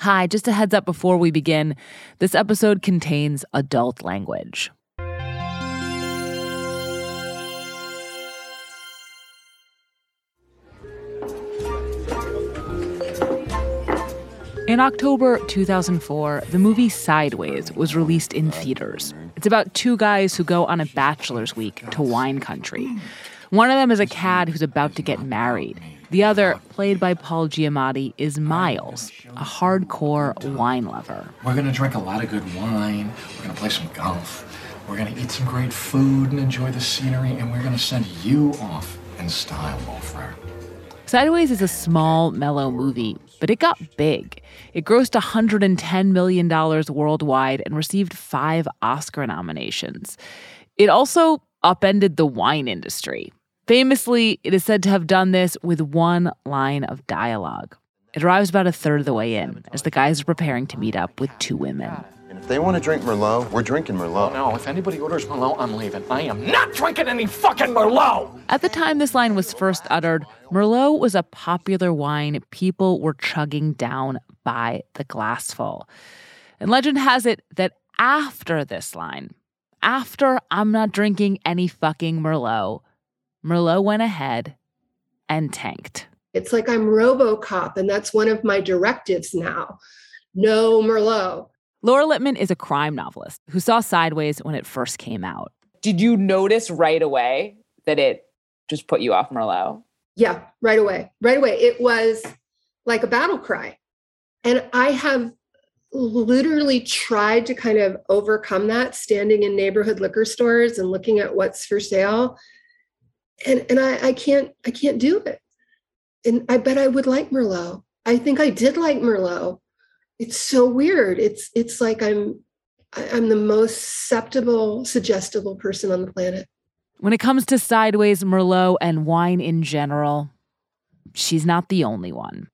Hi, just a heads up before we begin. This episode contains adult language. In October 2004, the movie Sideways was released in theaters. It's about two guys who go on a bachelor's week to wine country. One of them is a cad who's about to get married. The other, played by Paul Giamatti, is Miles, a hardcore wine lover. We're going to drink a lot of good wine. We're going to play some golf. We're going to eat some great food and enjoy the scenery. And we're going to send you off in style, mon frere. Sideways is a small, mellow movie, but it got big. It grossed $110 million worldwide and received 5 Oscar nominations. It also upended the wine industry. Famously, it is said to have done this with one line of dialogue. It arrives about a third of the way in, as the guys are preparing to meet up with 2 women. And if they want to drink Merlot, we're drinking Merlot. No, if anybody orders Merlot, I'm leaving. I am not drinking any fucking Merlot! At the time this line was first uttered, Merlot was a popular wine people were chugging down by the glassful. And legend has it that after this line, after I'm not drinking any fucking Merlot, Merlot went ahead and tanked. It's like I'm RoboCop, and that's one of my directives now. No Merlot. Laura Lippman is a crime novelist who saw Sideways when it first came out. Did you notice right away that it just put you off Merlot? Yeah, right away. Right away. It was like a battle cry. And I have literally tried to kind of overcome that, standing in neighborhood liquor stores and looking at what's for sale. And I can't do it. And I bet I would like Merlot. I think I did like Merlot. It's so weird. It's like I'm the most suggestible person on the planet. When it comes to Sideways, Merlot, and wine in general, she's not the only one.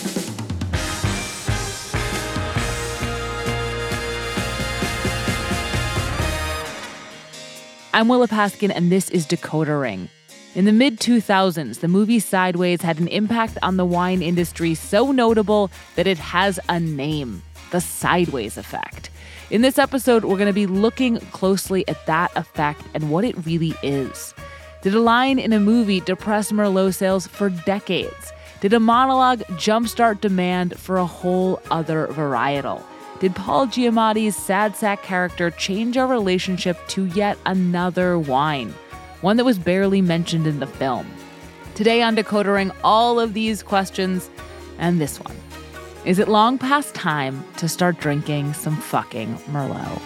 I'm Willa Paskin, and this is Decoder Ring. In the mid-2000s, the movie Sideways had an impact on the wine industry so notable that it has a name, the Sideways effect. In this episode, we're going to be looking closely at that effect and what it really is. Did a line in a movie depress Merlot sales for decades? Did a monologue jumpstart demand for a whole other varietal? Did Paul Giamatti's sad sack character change our relationship to yet another wine? One that was barely mentioned in the film. Today on Decoder Ring, all of these questions and this one. Is it long past time to start drinking some fucking Merlot?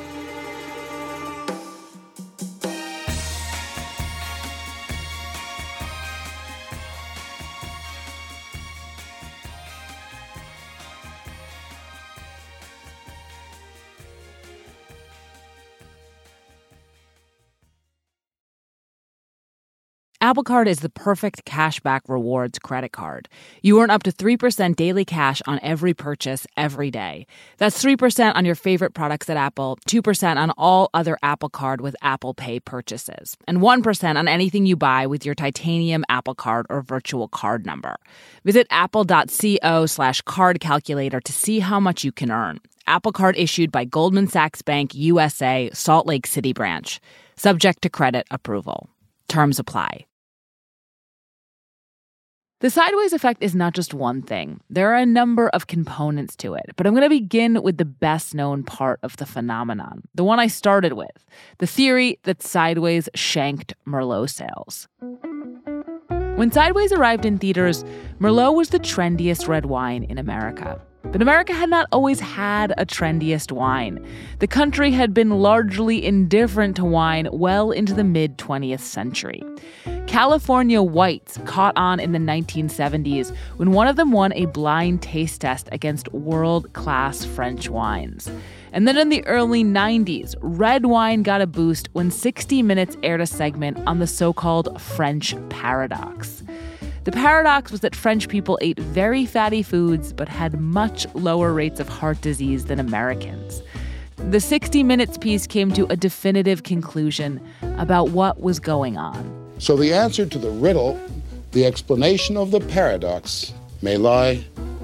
Apple Card is the perfect cashback rewards credit card. You earn up to 3% daily cash on every purchase every day. That's 3% on your favorite products at Apple, 2% on all other Apple Card with Apple Pay purchases, and 1% on anything you buy with your titanium Apple Card or virtual card number. Visit apple.co/card calculator to see how much you can earn. Apple Card issued by Goldman Sachs Bank USA, Salt Lake City branch. Subject to credit approval. Terms apply. The Sideways effect is not just one thing. There are a number of components to it, but I'm going to begin with the best-known part of the phenomenon, the one I started with, the theory that Sideways shanked Merlot sales. When Sideways arrived in theaters, Merlot was the trendiest red wine in America. But America had not always had a trendiest wine. The country had been largely indifferent to wine well into the mid-20th century. California whites caught on in the 1970s when one of them won a blind taste test against world-class French wines. And then in the early 90s, red wine got a boost when 60 Minutes aired a segment on the so-called French paradox. The paradox was that French people ate very fatty foods but had much lower rates of heart disease than Americans. The 60 Minutes piece came to a definitive conclusion about what was going on. So the answer to the riddle, the explanation of the paradox, may lie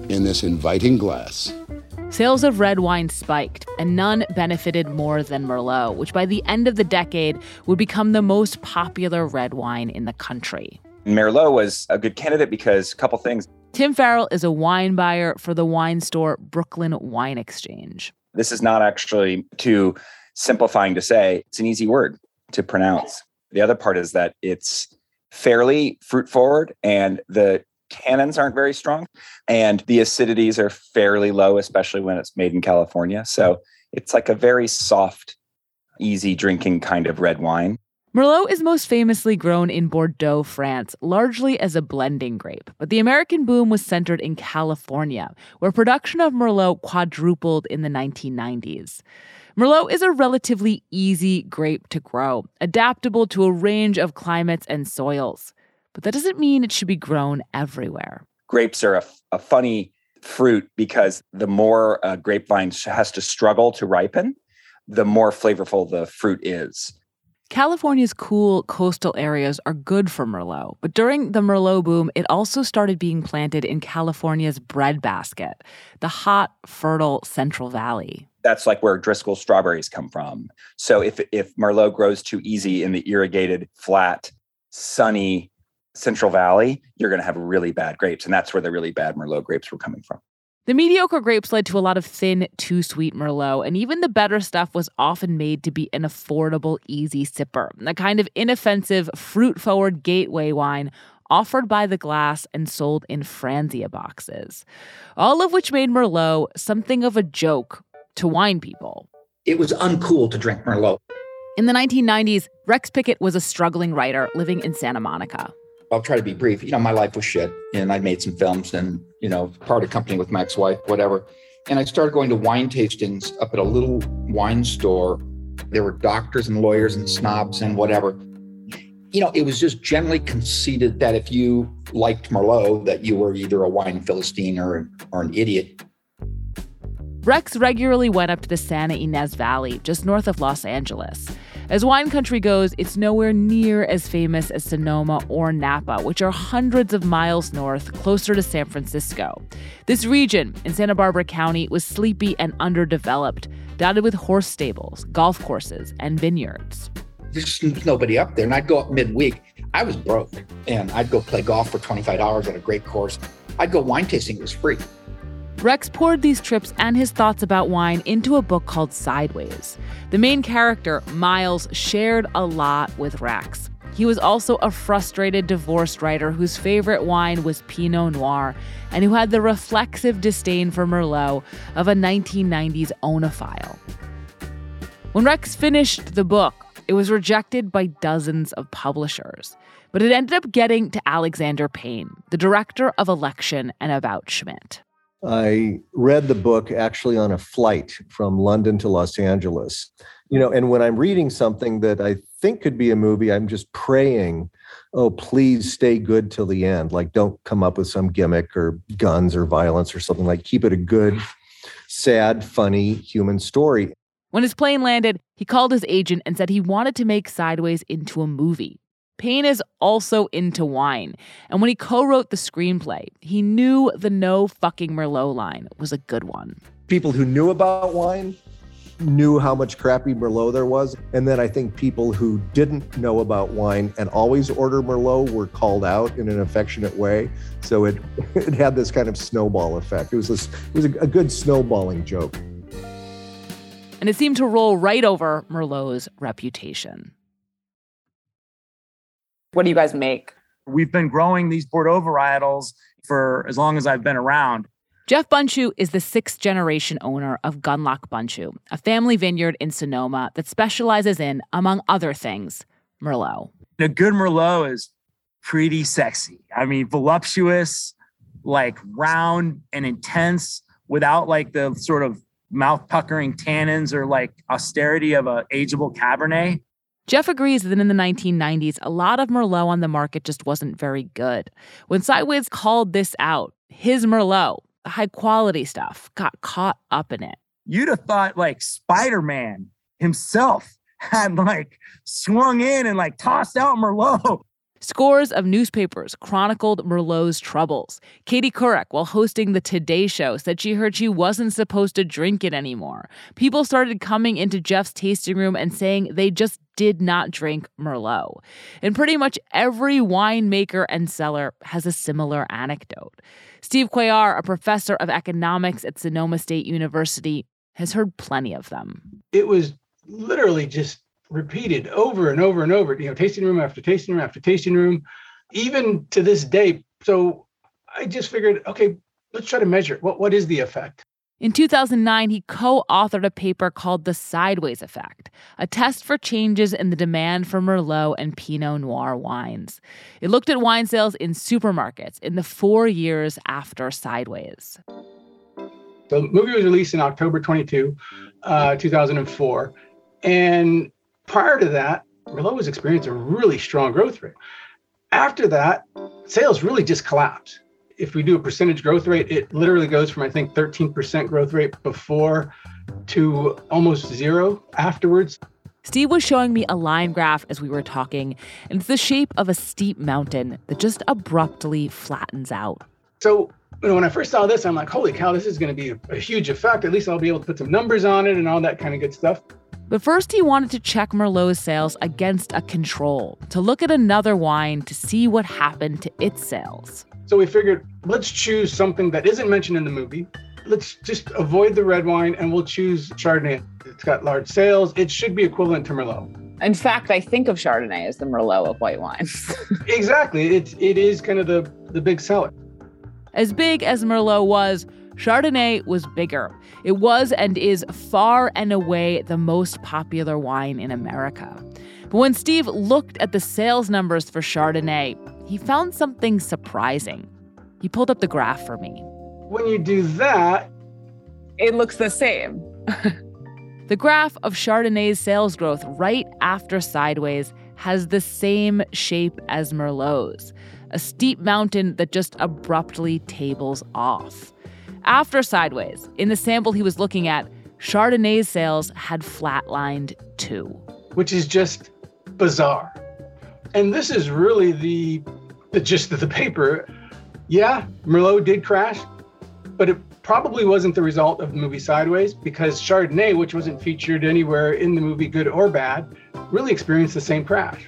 in this inviting glass. Sales of red wine spiked, and none benefited more than Merlot, which by the end of the decade would become the most popular red wine in the country. Merlot was a good candidate because a couple things. Tim Farrell is a wine buyer for the wine store Brooklyn Wine Exchange. This is not actually too simplifying to say. It's an easy word to pronounce. The other part is that it's fairly fruit forward and the tannins aren't very strong and the acidities are fairly low, especially when it's made in California. So it's like a very soft, easy drinking kind of red wine. Merlot is most famously grown in Bordeaux, France, largely as a blending grape. But the American boom was centered in California, where production of Merlot quadrupled in the 1990s. Merlot is a relatively easy grape to grow, adaptable to a range of climates and soils. But that doesn't mean it should be grown everywhere. Grapes are a funny fruit because the more a grapevine has to struggle to ripen, the more flavorful the fruit is. California's cool coastal areas are good for Merlot, but during the Merlot boom, it also started being planted in California's breadbasket, the hot, fertile Central Valley. That's like where Driscoll strawberries come from. So if Merlot grows too easy in the irrigated, flat, sunny Central Valley, you're going to have really bad grapes. And that's where the really bad Merlot grapes were coming from. The mediocre grapes led to a lot of thin, too sweet Merlot, and even the better stuff was often made to be an affordable, easy sipper, a kind of inoffensive, fruit-forward gateway wine offered by the glass and sold in Franzia boxes, all of which made Merlot something of a joke to wine people. It was uncool to drink Merlot. In the 1990s, Rex Pickett was a struggling writer living in Santa Monica. I'll try to be brief. My life was shit, and I made some films and, parted company with my ex-wife, whatever. And I started going to wine tastings up at a little wine store. There were doctors and lawyers and snobs and whatever. It was just generally conceded that if you liked Merlot, that you were either a wine Philistine or an idiot. Rex regularly went up to the Santa Ynez Valley, just north of Los Angeles. As wine country goes, it's nowhere near as famous as Sonoma or Napa, which are hundreds of miles north, closer to San Francisco. This region in Santa Barbara County was sleepy and underdeveloped, dotted with horse stables, golf courses, and vineyards. There's nobody up there, and I'd go up midweek. I was broke, and I'd go play golf for $25 at a great course. I'd go wine tasting, it was free. Rex poured these trips and his thoughts about wine into a book called Sideways. The main character, Miles, shared a lot with Rex. He was also a frustrated divorced writer whose favorite wine was Pinot Noir and who had the reflexive disdain for Merlot of a 1990s oenophile. When Rex finished the book, it was rejected by dozens of publishers, but it ended up getting to Alexander Payne, the director of Election and About Schmidt. I read the book actually on a flight from London to Los Angeles. And when I'm reading something that I think could be a movie, I'm just praying, oh, please stay good till the end. Like, don't come up with some gimmick or guns or violence or something. Like, keep it a good, sad, funny human story. When his plane landed, he called his agent and said he wanted to make Sideways into a movie. Payne is also into wine, and when he co-wrote the screenplay, he knew the no fucking Merlot line was a good one. People who knew about wine knew how much crappy Merlot there was, and then I think people who didn't know about wine and always order Merlot were called out in an affectionate way. So it had this kind of snowball effect. It was a good snowballing joke. And it seemed to roll right over Merlot's reputation. What do you guys make? We've been growing these Bordeaux varietals for as long as I've been around. Jeff Bunchu is the sixth-generation owner of Gunlock Bunchu, a family vineyard in Sonoma that specializes in, among other things, Merlot. A good Merlot is pretty sexy. I mean, voluptuous, like round and intense, without like the sort of mouth-puckering tannins or like austerity of an ageable Cabernet. Jeff agrees that in the 1990s, a lot of Merlot on the market just wasn't very good. When Sideways called this out, his Merlot, the high-quality stuff, got caught up in it. You'd have thought like Spider-Man himself had like swung in and like tossed out Merlot. Scores of newspapers chronicled Merlot's troubles. Katie Couric, while hosting the Today Show, said she heard she wasn't supposed to drink it anymore. People started coming into Jeff's tasting room and saying they just did not drink Merlot. And pretty much every winemaker and seller has a similar anecdote. Steve Cuellar, a professor of economics at Sonoma State University, has heard plenty of them. It was literally just repeated over and over and over, tasting room after tasting room after tasting room, even to this day. So I just figured, okay, let's try to measure it. What is the effect? In 2009, he co-authored a paper called The Sideways Effect, a test for changes in the demand for Merlot and Pinot Noir wines. It looked at wine sales in supermarkets in the 4 years after Sideways. The movie was released in October 22, 2004. And prior to that, Merlot was experiencing a really strong growth rate. After that, sales really just collapsed. If we do a percentage growth rate, it literally goes from, I think, 13% growth rate before to almost zero afterwards. Steve was showing me a line graph as we were talking, and it's the shape of a steep mountain that just abruptly flattens out. So when I first saw this, I'm like, holy cow, this is going to be a huge effect. At least I'll be able to put some numbers on it and all that kind of good stuff. But first, he wanted to check Merlot's sales against a control, to look at another wine to see what happened to its sales. So we figured, let's choose something that isn't mentioned in the movie. Let's just avoid the red wine and we'll choose Chardonnay. It's got large sales. It should be equivalent to Merlot. In fact, I think of Chardonnay as the Merlot of white wines. Exactly. It is kind of the big seller. As big as Merlot was, Chardonnay was bigger. It was and is far and away the most popular wine in America. But when Steve looked at the sales numbers for Chardonnay, he found something surprising. He pulled up the graph for me. When you do that, it looks the same. The graph of Chardonnay's sales growth right after Sideways has the same shape as Merlot's, a steep mountain that just abruptly tables off. After Sideways, in the sample he was looking at, Chardonnay's sales had flatlined too. Which is just bizarre. And this is really the gist of the paper. Yeah, Merlot did crash, but it probably wasn't the result of the movie Sideways, because Chardonnay, which wasn't featured anywhere in the movie, good or bad, really experienced the same crash.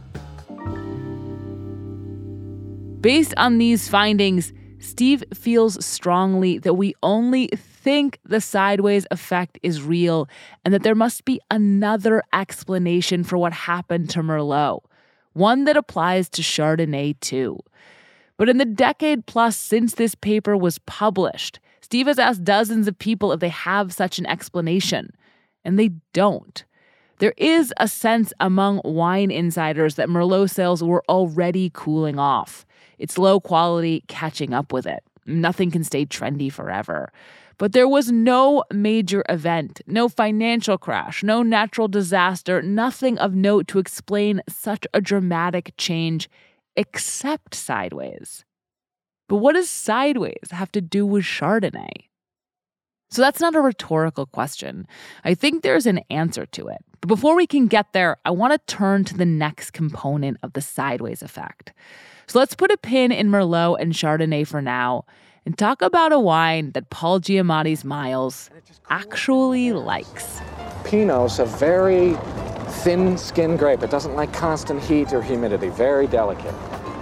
Based on these findings, Steve feels strongly that we only think the Sideways effect is real and that there must be another explanation for what happened to Merlot, one that applies to Chardonnay too. But in the decade plus since this paper was published, Steve has asked dozens of people if they have such an explanation, and they don't. There is a sense among wine insiders that Merlot sales were already cooling off. It's low quality catching up with it. Nothing can stay trendy forever. But there was no major event, no financial crash, no natural disaster, nothing of note to explain such a dramatic change except Sideways. But what does Sideways have to do with Chardonnay? So that's not a rhetorical question. I think there's an answer to it. But before we can get there, I want to turn to the next component of the Sideways effect. So let's put a pin in Merlot and Chardonnay for now and talk about a wine that Paul Giamatti's Miles actually likes. Pinot's a very thin-skinned grape. It doesn't like constant heat or humidity. Very delicate.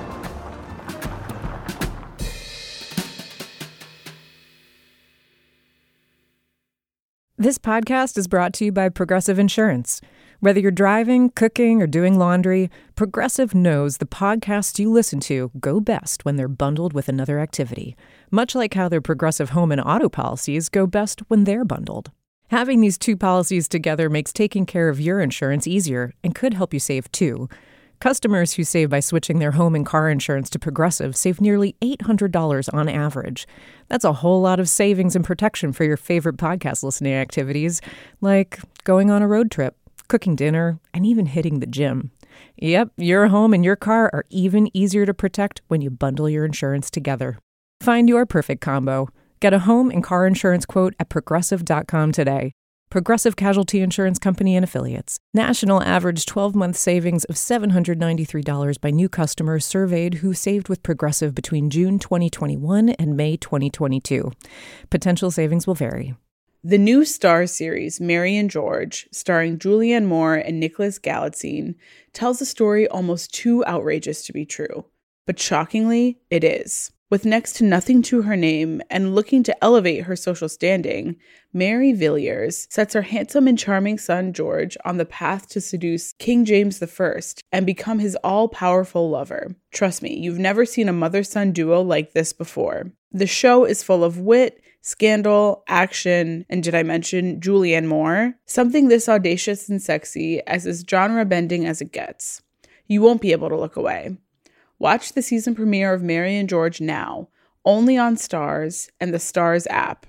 This podcast is brought to you by Progressive Insurance. Whether you're driving, cooking, or doing laundry, Progressive knows the podcasts you listen to go best when they're bundled with another activity, much like how their Progressive home and auto policies go best when they're bundled. Having these two policies together makes taking care of your insurance easier and could help you save too. Customers who save by switching their home and car insurance to Progressive save nearly $800 on average. That's a whole lot of savings and protection for your favorite podcast listening activities, like going on a road trip, cooking dinner, and even hitting the gym. Yep, your home and your car are even easier to protect when you bundle your insurance together. Find your perfect combo. Get a home and car insurance quote at Progressive.com today. Progressive Casualty Insurance Company and Affiliates. National average 12-month savings of $793 by new customers surveyed who saved with Progressive between June 2021 and May 2022. Potential savings will vary. The new Starz series, Mary and George, starring Julianne Moore and Nicholas Galitzine, tells a story almost too outrageous to be true. But shockingly, it is. With next to nothing to her name and looking to elevate her social standing, Mary Villiers sets her handsome and charming son George on the path to seduce King James I and become his all-powerful lover. Trust me, you've never seen a mother-son duo like this before. The show is full of wit, scandal, action, and did I mention Julianne Moore? Something this audacious and sexy as genre-bending as it gets. You won't be able to look away. Watch the season premiere of Mary and George now, only on Starz and the Starz app.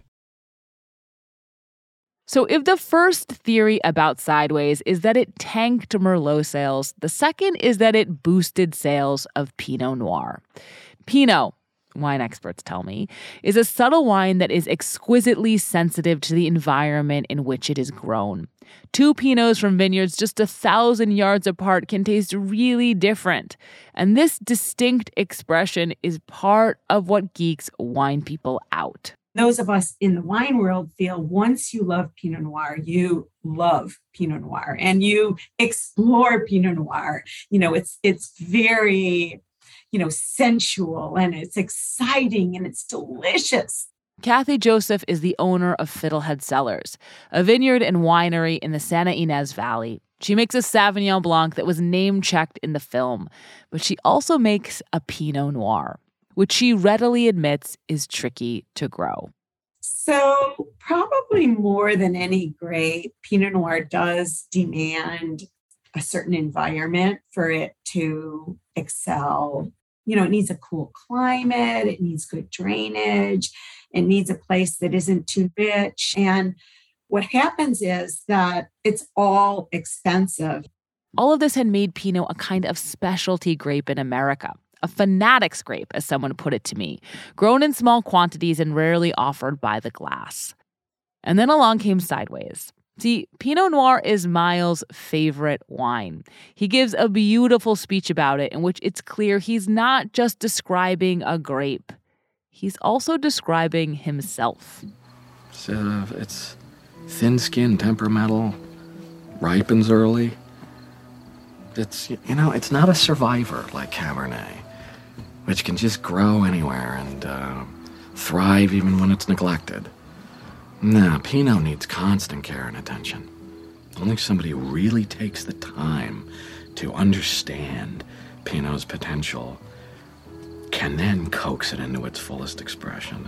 So if the first theory about Sideways is that it tanked Merlot sales, the second is that it boosted sales of Pinot Noir. Pinot, wine experts tell me, is a subtle wine that is exquisitely sensitive to the environment in which it is grown. Two Pinots from vineyards just 1,000 yards apart can taste really different. And this distinct expression is part of what geeks wine people out. Those of us in the wine world feel once you love Pinot Noir, you love Pinot Noir and you explore Pinot Noir. You know, it's very, sensual and it's exciting and it's delicious. Kathy Joseph is the owner of Fiddlehead Cellars, a vineyard and winery in the Santa Ynez Valley. She makes a Sauvignon Blanc that was name-checked in the film, but she also makes a Pinot Noir, which she readily admits is tricky to grow. So probably more than any grape, Pinot Noir does demand a certain environment for it to excel. It needs a cool climate, it needs good drainage, it needs a place that isn't too rich. And what happens is that it's all expensive. All of this had made Pinot a kind of specialty grape in America. A fanatic's grape, as someone put it to me, grown in small quantities and rarely offered by the glass. And then along came Sideways. See, Pinot Noir is Miles' favorite wine. He gives a beautiful speech about it in which it's clear he's not just describing a grape. He's also describing himself. It's thin-skinned, temperamental, ripens early. It's not a survivor like Cabernet, which can just grow anywhere and thrive even when it's neglected. Nah, Pinot needs constant care and attention. Only somebody who really takes the time to understand Pinot's potential can then coax it into its fullest expression.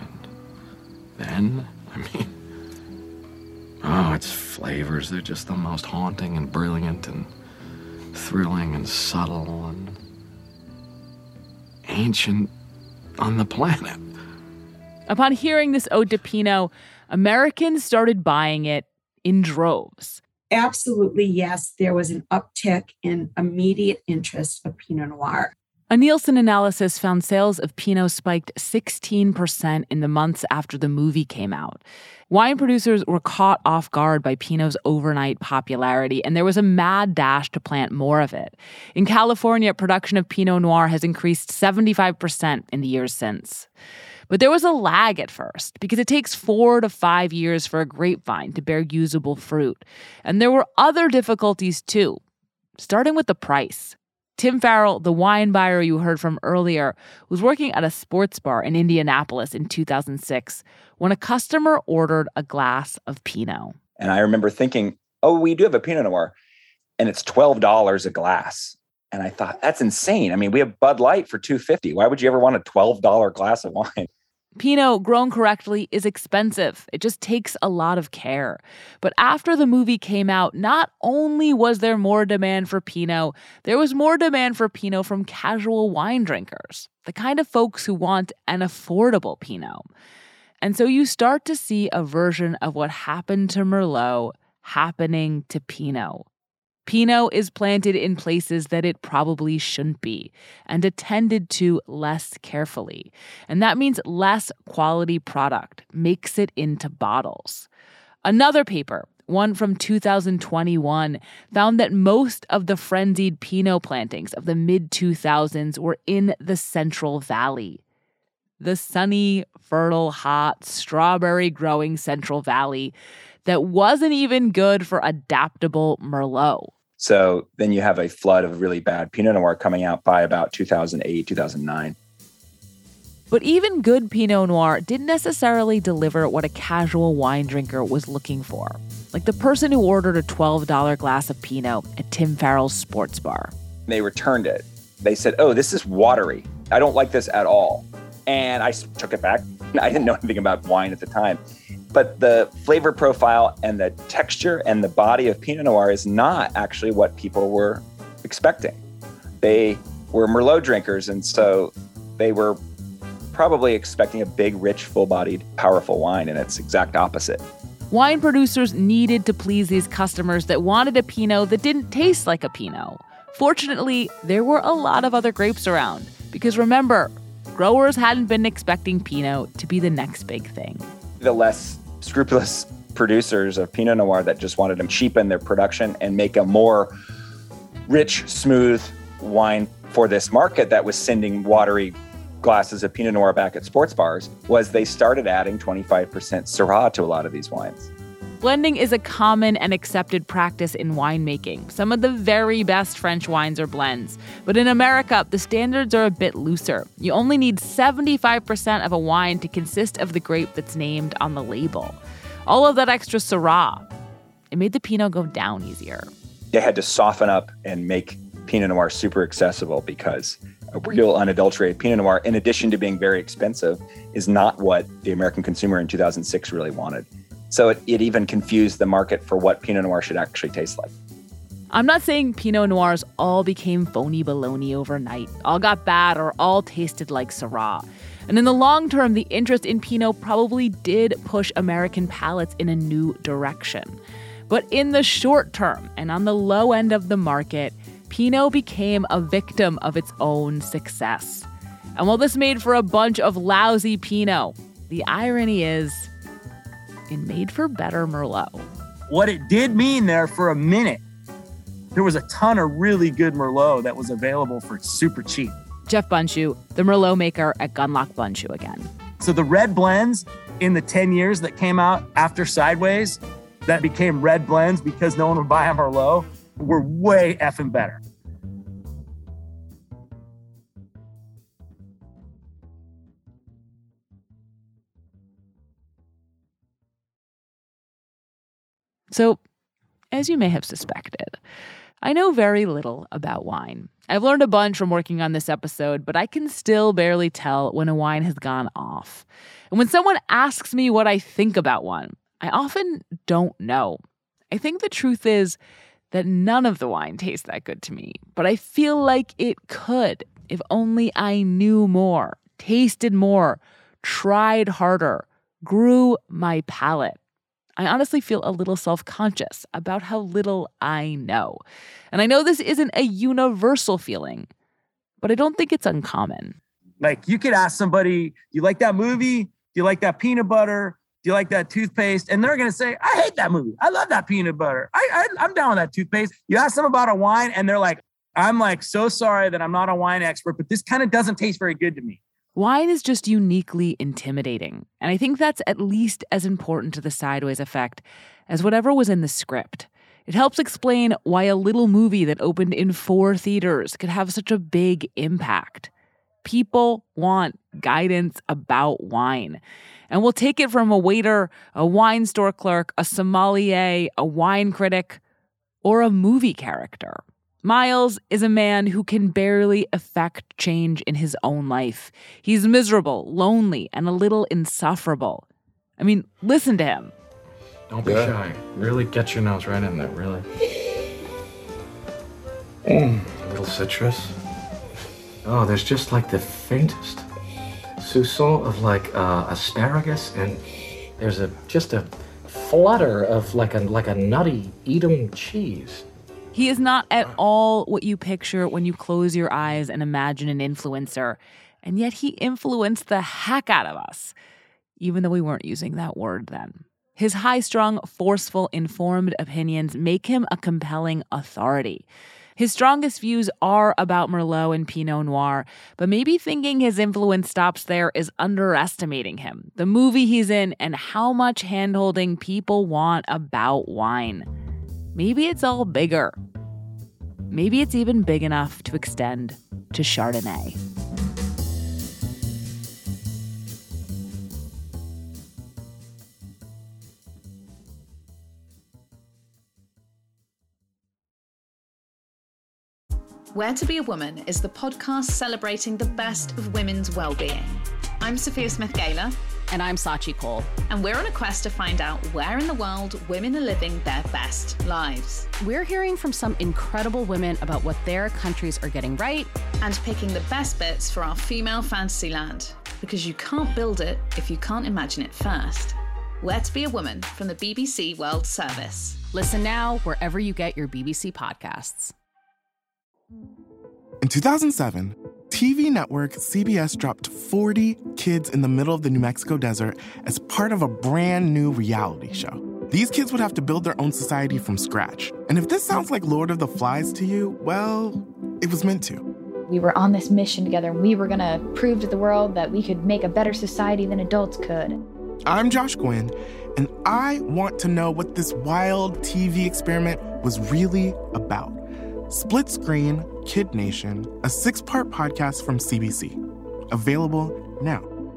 And then, its flavors, they're just the most haunting and brilliant and thrilling and subtle and ancient on the planet. Upon hearing this ode to Pinot, Americans started buying it in droves. Absolutely, yes. There was an uptick in immediate interest of Pinot Noir. A Nielsen analysis found sales of Pinot spiked 16% in the months after the movie came out. Wine producers were caught off guard by Pinot's overnight popularity, and there was a mad dash to plant more of it. In California, production of Pinot Noir has increased 75% in the years since. But there was a lag at first, because it takes 4 to 5 years for a grapevine to bear usable fruit. And there were other difficulties too, starting with the price. Tim Farrell, the wine buyer you heard from earlier, was working at a sports bar in Indianapolis in 2006 when a customer ordered a glass of Pinot. And I remember thinking, we do have a Pinot Noir, and it's $12 a glass. And I thought, that's insane. I mean, we have Bud Light for $2.50. Why would you ever want a $12 glass of wine? Pinot, grown correctly, is expensive. It just takes a lot of care. But after the movie came out, not only was there more demand for Pinot, there was more demand for Pinot from casual wine drinkers, the kind of folks who want an affordable Pinot. And so you start to see a version of what happened to Merlot happening to Pinot. Pinot is planted in places that it probably shouldn't be and attended to less carefully. And that means less quality product makes it into bottles. Another paper one from 2021, found that most of the frenzied Pinot plantings of the mid-2000s were in the Central Valley. The sunny, fertile, hot, strawberry-growing Central Valley that wasn't even good for adaptable Merlot. So then you have a flood of really bad Pinot Noir coming out by about 2008, 2009. But even good Pinot Noir didn't necessarily deliver what a casual wine drinker was looking for. Like the person who ordered a $12 glass of Pinot at Tim Farrell's sports bar. They returned it. They said, oh, this is watery. I don't like this at all. And I took it back. I didn't know anything about wine at the time. But the flavor profile and the texture and the body of Pinot Noir is not actually what people were expecting. They were Merlot drinkers, and so they were probably expecting a big, rich, full-bodied, powerful wine, and it's exact opposite. Wine producers needed to please these customers that wanted a Pinot that didn't taste like a Pinot. Fortunately, there were a lot of other grapes around, because remember, growers hadn't been expecting Pinot to be the next big thing. The less scrupulous producers of Pinot Noir that just wanted to cheapen their production and make a more rich, smooth wine for this market that was sending watery glasses of Pinot Noir back at sports bars, was they started adding 25% Syrah to a lot of these wines. Blending is a common and accepted practice in winemaking. Some of the very best French wines are blends. But in America, the standards are a bit looser. You only need 75% of a wine to consist of the grape that's named on the label. All of that extra Syrah, it made the Pinot go down easier. They had to soften up and make Pinot Noir super accessible, because a real unadulterated Pinot Noir, in addition to being very expensive, is not what the American consumer in 2006 really wanted. So it even confused the market for what Pinot Noir should actually taste like. I'm not saying Pinot Noirs all became phony baloney overnight, all got bad, or all tasted like Syrah. And in the long term, the interest in Pinot probably did push American palates in a new direction. But in the short term, and on the low end of the market, Pinot became a victim of its own success. And while this made for a bunch of lousy Pinot, the irony is, it made for better Merlot. What it did mean there for a minute, there was a ton of really good Merlot that was available for super cheap. Jeff Bundschuh, the Merlot maker at Gunlock Bundschuh again. So the red blends in the 10 years that came out after Sideways, that became red blends because no one would buy a Merlot, were way effing better. So, as you may have suspected, I know very little about wine. I've learned a bunch from working on this episode, but I can still barely tell when a wine has gone off. And when someone asks me what I think about one, I often don't know. I think the truth is that none of the wine tastes that good to me, but I feel like it could if only I knew more, tasted more, tried harder, grew my palate. I honestly feel a little self-conscious about how little I know. And I know this isn't a universal feeling, but I don't think it's uncommon. Like, you could ask somebody, do you like that movie? Do you like that peanut butter? Do you like that toothpaste? And they're going to say, I hate that movie. I love that peanut butter. I'm down with that toothpaste. You ask them about a wine and they're like, I'm like, so sorry that I'm not a wine expert, but this kind of doesn't taste very good to me. Wine is just uniquely intimidating, and I think that's at least as important to the Sideways effect as whatever was in the script. It helps explain why a little movie that opened in 4 theaters could have such a big impact. People want guidance about wine, and we'll take it from a waiter, a wine store clerk, a sommelier, a wine critic, or a movie character. Miles is a man who can barely affect change in his own life. He's miserable, lonely, and a little insufferable. I mean, listen to him. Don't be shy. Really get your nose right in there, really. A little citrus. Oh, there's just like the faintest soupçon of like asparagus, and there's just a flutter of like a nutty Edam cheese. He is not at all what you picture when you close your eyes and imagine an influencer, and yet he influenced the heck out of us, even though we weren't using that word then. His high-strung, forceful, informed opinions make him a compelling authority. His strongest views are about Merlot and Pinot Noir, but maybe thinking his influence stops there is underestimating him, the movie he's in, and how much hand-holding people want about wine. Maybe it's all bigger. Maybe it's even big enough to extend to Chardonnay. Where to Be a Woman is the podcast celebrating the best of women's well-being. I'm Sophia Smith-Gaylor. And I'm Sachi Cole. And we're on a quest to find out where in the world women are living their best lives. We're hearing from some incredible women about what their countries are getting right. And picking the best bits for our female fantasy land. Because you can't build it if you can't imagine it first. Where to Be a Woman from the BBC World Service. Listen now wherever you get your BBC podcasts. In 2007, TV network CBS dropped 40 kids in the middle of the New Mexico desert as part of a brand new reality show. These kids would have to build their own society from scratch. And if this sounds like Lord of the Flies to you, well, it was meant to. We were on this mission together, and we were going to prove to the world that we could make a better society than adults could. I'm Josh Gwynn, and I want to know what this wild TV experiment was really about. Split Screen, Kid Nation, a 6-part podcast from CBC. Available now.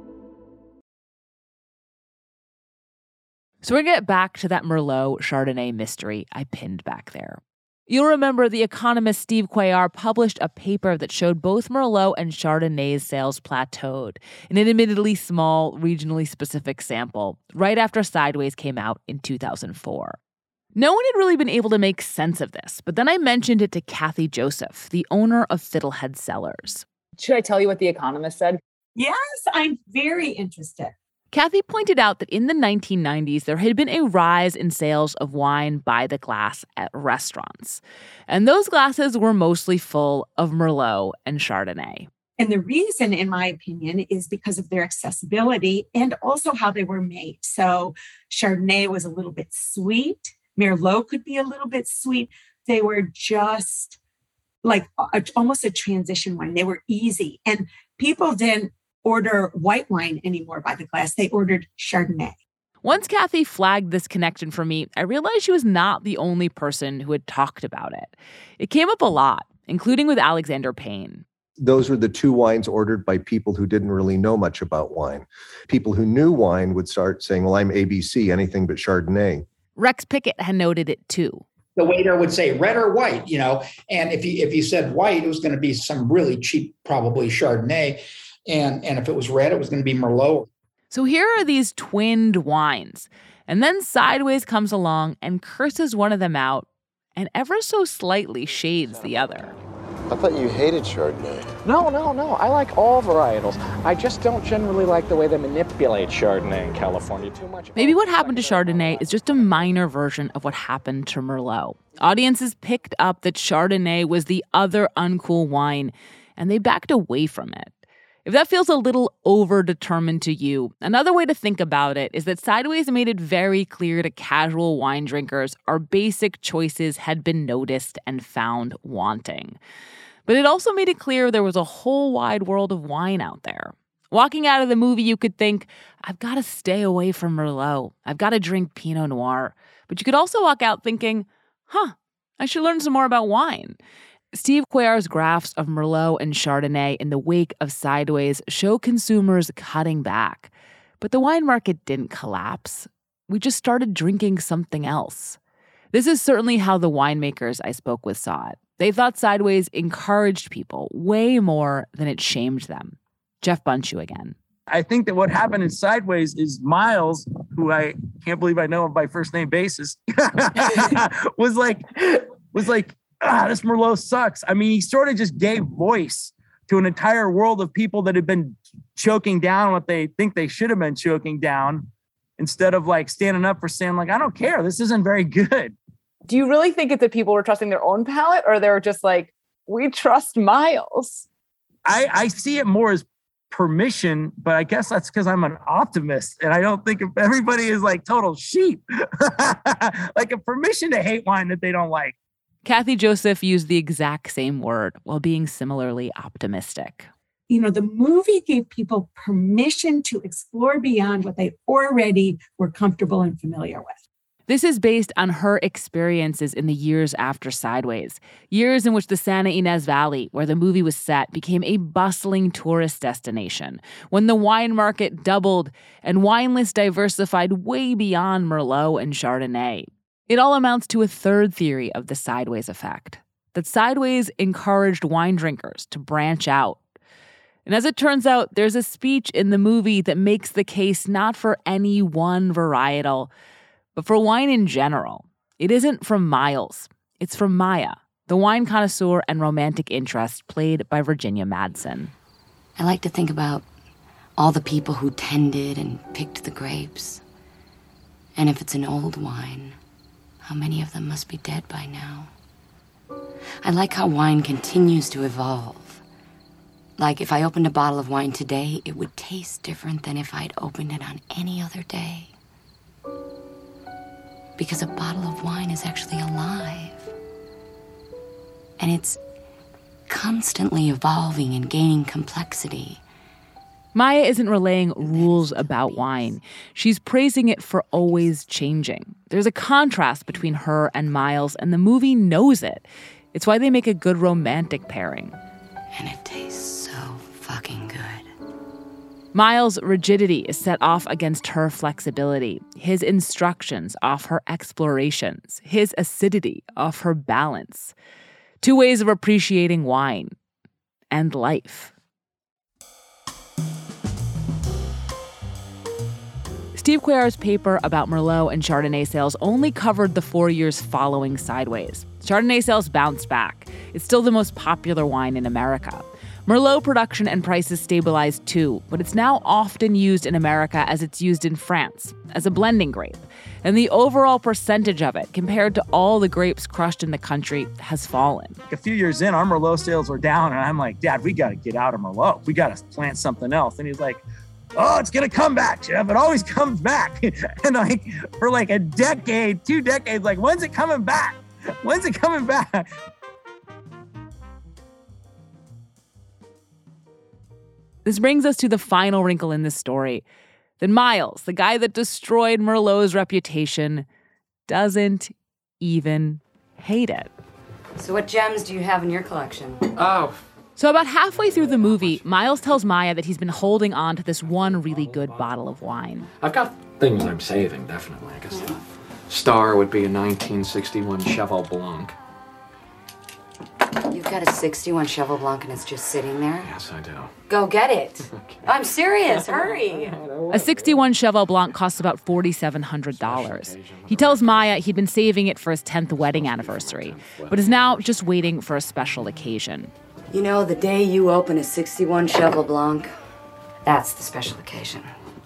So we're going to get back to that Merlot Chardonnay mystery I pinned back there. You'll remember the economist Steve Cuellar published a paper that showed both Merlot and Chardonnay's sales plateaued in an admittedly small, regionally specific sample right after Sideways came out in 2004. No one had really been able to make sense of this, but then I mentioned it to Kathy Joseph, the owner of Fiddlehead Cellars. Should I tell you what The Economist said? Yes, I'm very interested. Kathy pointed out that in the 1990s, there had been a rise in sales of wine by the glass at restaurants. And those glasses were mostly full of Merlot and Chardonnay. And the reason, in my opinion, is because of their accessibility and also how they were made. So Chardonnay was a little bit sweet. Merlot could be a little bit sweet. They were just like almost a transition wine. They were easy. And people didn't order white wine anymore by the glass. They ordered Chardonnay. Once Kathy flagged this connection for me, I realized she was not the only person who had talked about it. It came up a lot, including with Alexander Payne. Those were the two wines ordered by people who didn't really know much about wine. People who knew wine would start saying, well, I'm ABC, anything but Chardonnay. Rex Pickett had noted it too. The waiter would say red or white, and if you said white, it was going to be some really cheap, probably Chardonnay. And if it was red, it was going to be Merlot. So here are these twinned wines. And then Sideways comes along and curses one of them out and ever so slightly shades the other. I thought you hated Chardonnay. No. I like all varietals. I just don't generally like the way they manipulate Chardonnay in California too much. Maybe what happened to Chardonnay is just a minor version of what happened to Merlot. Audiences picked up that Chardonnay was the other uncool wine, and they backed away from it. If that feels a little over-determined to you, another way to think about it is that Sideways made it very clear to casual wine drinkers our basic choices had been noticed and found wanting. But it also made it clear there was a whole wide world of wine out there. Walking out of the movie, you could think, I've got to stay away from Merlot. I've got to drink Pinot Noir. But you could also walk out thinking, I should learn some more about wine. Steve Cuellar's graphs of Merlot and Chardonnay in the wake of Sideways show consumers cutting back. But the wine market didn't collapse. We just started drinking something else. This is certainly how the winemakers I spoke with saw it. They thought Sideways encouraged people way more than it shamed them. Jeff Bunchu again. I think that what happened in Sideways is Miles, who I can't believe I know him by first name basis, was like, this Merlot sucks. I mean, he sort of just gave voice to an entire world of people that had been choking down what they think they should have been choking down, instead of like standing up for saying like, I don't care. This isn't very good. Do you really think it's that people were trusting their own palate, or they were just like, we trust Miles? I see it more as permission, but I guess that's because I'm an optimist and I don't think if everybody is like total sheep. Like a permission to hate wine that they don't like. Kathy Joseph used the exact same word while being similarly optimistic. You know, the movie gave people permission to explore beyond what they already were comfortable and familiar with. This is based on her experiences in the years after Sideways, years in which the Santa Ynez Valley, where the movie was set, became a bustling tourist destination, when the wine market doubled and wine lists diversified way beyond Merlot and Chardonnay. It all amounts to a third theory of the Sideways effect, that Sideways encouraged wine drinkers to branch out. And as it turns out, there's a speech in the movie that makes the case not for any one varietal, but for wine in general. It isn't from Miles. It's from Maya, the wine connoisseur and romantic interest played by Virginia Madsen. I like to think about all the people who tended and picked the grapes. And if it's an old wine, how many of them must be dead by now? I like how wine continues to evolve. Like if I opened a bottle of wine today, it would taste different than if I'd opened it on any other day. Because a bottle of wine is actually alive. And it's constantly evolving and gaining complexity. Maya isn't relaying rules about wine. She's praising it for always changing. There's a contrast between her and Miles, and the movie knows it. It's why they make a good romantic pairing. And it tastes so fucking good. Miles' rigidity is set off against her flexibility, his instructions off her explorations, his acidity off her balance. Two ways of appreciating wine and life. Steve Cuellar's paper about Merlot and Chardonnay sales only covered the 4 years following Sideways. Chardonnay sales bounced back. It's still the most popular wine in America. Merlot production and prices stabilized too, but it's now often used in America as it's used in France, as a blending grape. And the overall percentage of it, compared to all the grapes crushed in the country, has fallen. A few years in, our Merlot sales were down, and I'm like, Dad, we got to get out of Merlot. We got to plant something else. And he's like, oh, it's going to come back, Jeff. It always comes back. And like for like a decade, 2 decades, like, when's it coming back? When's it coming back? This brings us to the final wrinkle in this story. That Miles, the guy that destroyed Merlot's reputation, doesn't even hate it. So what gems do you have in your collection? So about halfway through the movie, Miles tells Maya that he's been holding on to this one really good bottle of wine. I've got things I'm saving, definitely. I guess the star would be a 1961 Cheval Blanc. You've got a 61 Cheval Blanc and it's just sitting there? Yes, I do. Go get it. I'm serious. Hurry. A 61 Cheval Blanc costs about $4,700. He tells Maya he'd been saving it for his 10th wedding anniversary, but is now just waiting for a special occasion. You know, the day you open a 61 Cheval Blanc, that's the special occasion.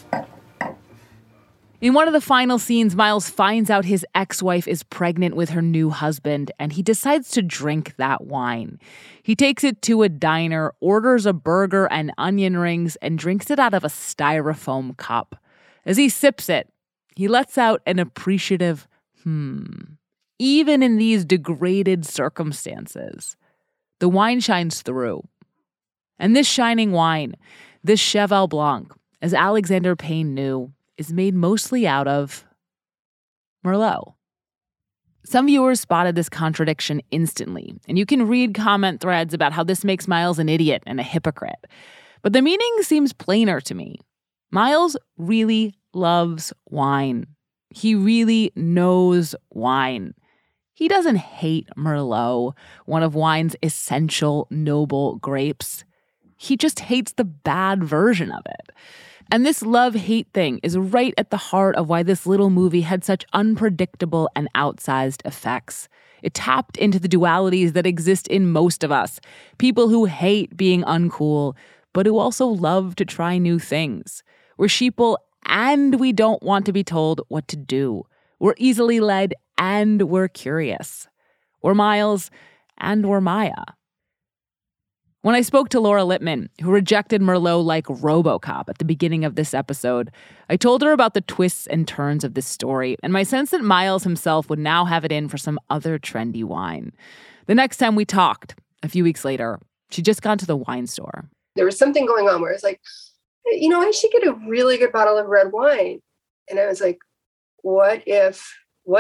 In one of the final scenes, Miles finds out his ex-wife is pregnant with her new husband, and he decides to drink that wine. He takes it to a diner, orders a burger and onion rings, and drinks it out of a styrofoam cup. As he sips it, he lets out an appreciative, Even in these degraded circumstances, the wine shines through. And this shining wine, this Cheval Blanc, as Alexander Payne knew, is made mostly out of Merlot. Some viewers spotted this contradiction instantly, and you can read comment threads about how this makes Miles an idiot and a hypocrite. But the meaning seems plainer to me. Miles really loves wine. He really knows wine. He doesn't hate Merlot, one of wine's essential noble grapes. He just hates the bad version of it. And this love-hate thing is right at the heart of why this little movie had such unpredictable and outsized effects. It tapped into the dualities that exist in most of us. People who hate being uncool, but who also love to try new things. We're sheeple and we don't want to be told what to do. We're easily led and we're curious. We're Miles and we're Maya. When I spoke to Laura Lippman, who rejected Merlot like RoboCop at the beginning of this episode, I told her about the twists and turns of this story and my sense that Miles himself would now have it in for some other trendy wine. The next time we talked, a few weeks later, she'd just gone to the wine store. There was something going on where I was like, I should get a really good bottle of red wine. And I was like, what if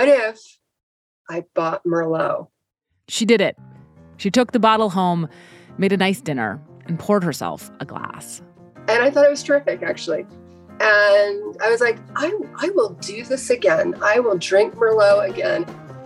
I bought Merlot? She did it. She took the bottle home, made a nice dinner, and poured herself a glass. And I thought it was terrific, actually. And I was like, I will do this again. I will drink Merlot again.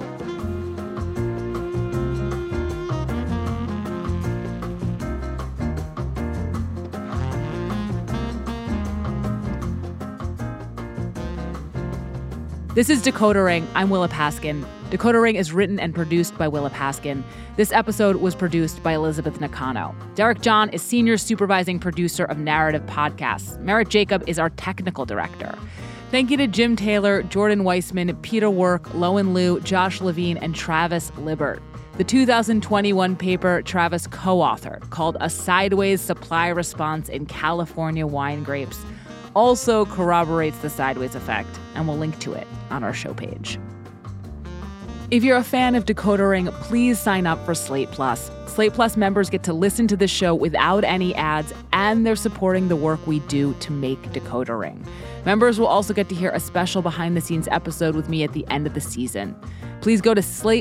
This is Decoder Ring. I'm Willa Paskin. Decoder Ring is written and produced by Willa Paskin. This episode was produced by Elizabeth Nakano. Derek John is senior supervising producer of Narrative Podcasts. Merritt Jacob is our technical director. Thank you to Jim Taylor, Jordan Weissman, Peter Work, Lowen Liu, Josh Levine, and Travis Libert. The 2021 paper Travis co-authored, called A Sideways Supply Response in California Wine Grapes, also corroborates the sideways effect, and we'll link to it on our show page. If you're a fan of Decoder Ring, please sign up for Slate Plus. Slate Plus members get to listen to the show without any ads, and they're supporting the work we do to make Decoder Ring. Members will also get to hear a special behind-the-scenes episode with me at the end of the season. Please go to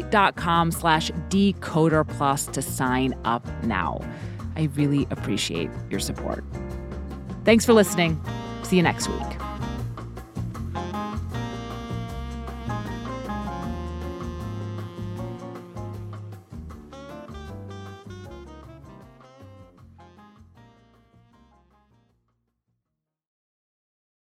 slate.com/decoderplus to sign up now. I really appreciate your support. Thanks for listening. See you next week.